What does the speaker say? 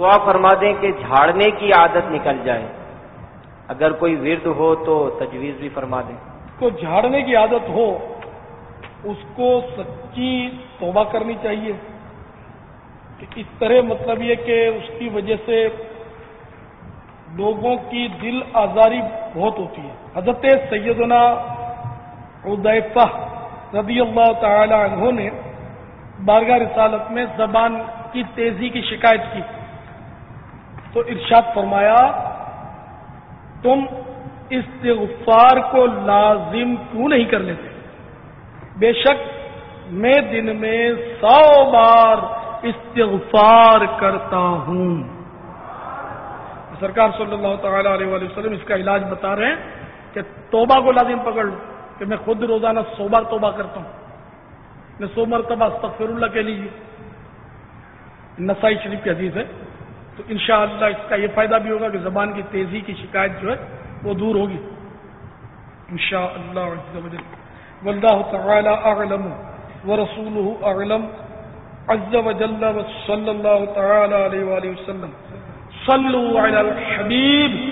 تو آپ فرما دیں کہ جھاڑنے کی عادت نکل جائے، اگر کوئی ورد ہو تو تجویز بھی فرما دیں۔ کو جھاڑنے کی عادت ہو اس کو سچی توبہ کرنی چاہیے کہ اس طرح مطلب یہ کہ اس کی وجہ سے لوگوں کی دل آزاری بہت ہوتی ہے۔ حضرت سیدنا حذیفہ رضی اللہ تعالی عنہ نے بارگاہ رسالت میں زبان کی تیزی کی شکایت کی تو ارشاد فرمایا تم استغفار کو لازم کیوں نہیں کر لیتے؟ بے شک میں دن میں 100 بار استغفار کرتا ہوں۔ سرکار صلی اللہ تعالی علیہ وآلہ وسلم اس کا علاج بتا رہے ہیں کہ توبہ کو لازم پکڑ لو، کہ میں خود روزانہ 100 بار توبہ کرتا ہوں، میں 100 مرتبہ استغفر اللہ کے لیے، نسائی شریف کی حدیث ہے۔ تو انشاءاللہ اس کا یہ فائدہ بھی ہوگا کہ زبان کی تیزی کی شکایت جو ہے وہ دور ہوگی انشاءاللہ عز و جل۔ واللہ تعالی اعلم ورسولہ اعلم عز و جل، وصلی اللہ تعالی علیہ وآلہ وسلم۔ صلوا علی الحبیب